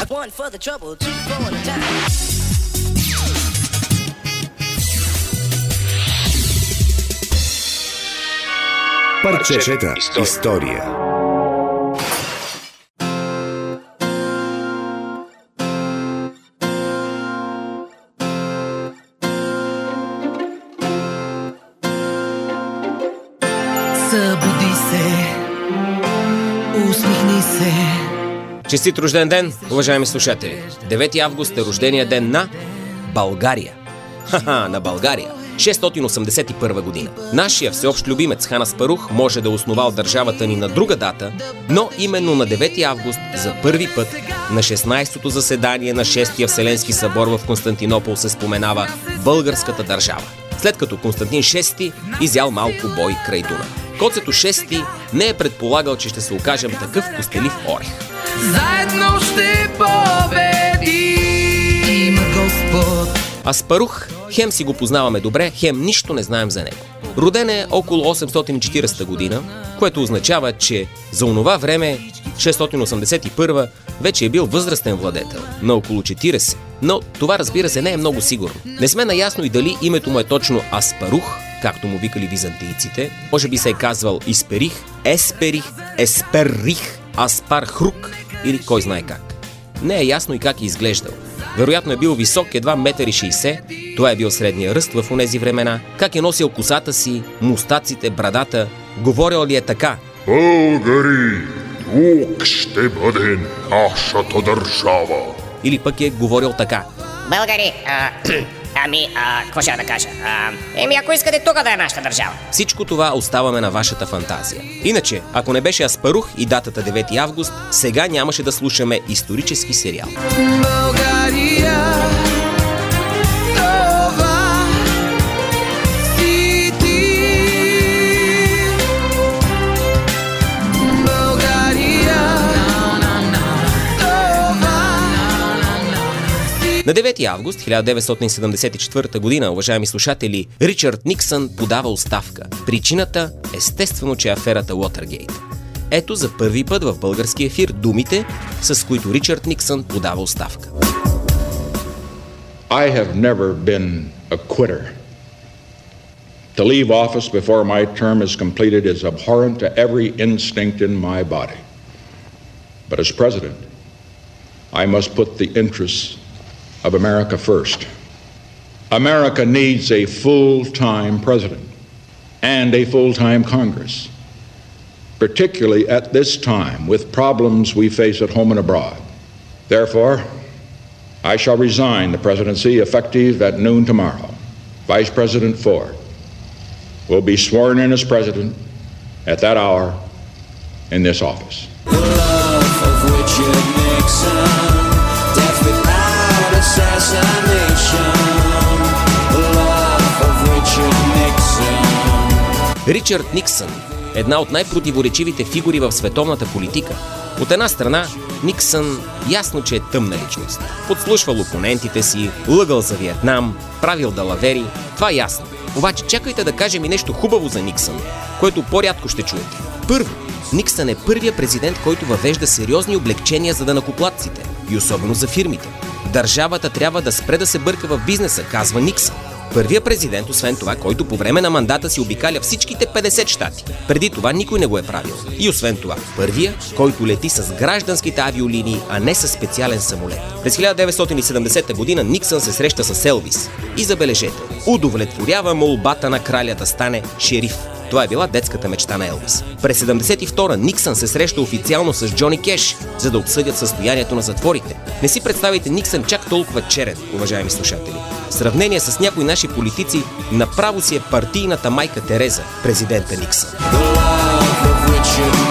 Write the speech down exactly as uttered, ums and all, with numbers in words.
Парчета история. Събуди се, усмихни се. Честит рожден ден, уважаеми слушатели! девети август е рождения ден на България. Ха-ха, на България. шестстотин осемдесет и първа година. Нашия всеобщ любимец Хан Аспарух може да е основал държавата ни на друга дата, но именно на девети август за първи път на шестнадесетото заседание на шестия Вселенски събор в Константинопол се споменава българската държава, след като Константин шести изял малко бой край Дунав. Коцето шести не е предполагал, че ще се окажем такъв костелив орех. Заедно ще победим, има Господ. Аспарух хем си го познаваме добре, хем нищо не знаем за него. Роден е около осемстотин и четиридесета година, което означава, че за онова време, шестстотин осемдесет и първа, вече е бил възрастен владетел, на около четиридесет. Но това, разбира се, не е много сигурно. Не сме наясно и дали името му е точно Аспарух, както му викали византийците. Може би се е казвал Исперих, Есперих, Есперрих, Аспархрук или кой знае как. Не е ясно и как е изглеждал. Вероятно е бил висок, едва метър и шейсет, това е бил средния ръст в онези времена. Как е носил косата си, мустаците, брадата, говорил ли е така: Българи, тук ще бъде нашата държава. Или пък е говорил така: Българи, а, ами, а, какво ще да кажа? А, еми, ако искате тук да е нашата държава. Всичко това оставаме на вашата фантазия. Иначе, ако не беше Аспарух и датата девети август, сега нямаше да слушаме исторически сериал. България, това си ти. България, това. На девети август хиляда деветстотин седемдесет и четвърта година, уважаеми слушатели, Ричард Никсън подава оставка. Причината, естествено, че е аферата Уотъргейт. Ето за първи път в български ефир думите, с които Ричард Никсън подава оставка. I have never been a quitter. To leave office before my term is completed is abhorrent to every instinct in my body. But as president, I must put the interests of America first. America needs a full-time president and a full-time Congress, particularly at this time with problems we face at home and abroad. Therefore, I shall resign the presidency effective at noon tomorrow. Vice President Ford will be sworn in as president at that hour in this office. The love of Richard Nixon, death without assassination. The love of Richard Nixon. Ричард Никсън, една от най-противоречивите фигури в световната политика. От една страна, Никсън ясно, че е тъмна личност. Подслушвал опонентите си, лъгал за Виетнам, правил далавери, това е ясно. Обаче чакайте да кажем и нещо хубаво за Никсън, което по-рядко ще чуете. Първо, Никсън е първият президент, който въвежда сериозни облекчения за данъкоплатците и особено за фирмите. Държавата трябва да спре да се бърка в бизнеса, казва Никсън. Първият президент, освен това, който по време на мандата си обикаля всичките петдесет щати. Преди това никой не го е правил. И освен това, първия, който лети с гражданските авиолинии, а не с специален самолет. През хиляда деветстотин и седемдесета година Никсън се среща с Елвис. И забележете, удовлетворява молбата на краля да стане шериф. Това е била детската мечта на Елвис. През седемдесет и втора Никсън се среща официално с Джони Кеш, за да обсъдят състоянието на затворите. Не си представите Никсън чак толкова черен, уважаеми слушатели. В сравнение с някои наши политици, направо си е партийната майка Тереза, президента Никсън. The love of Richard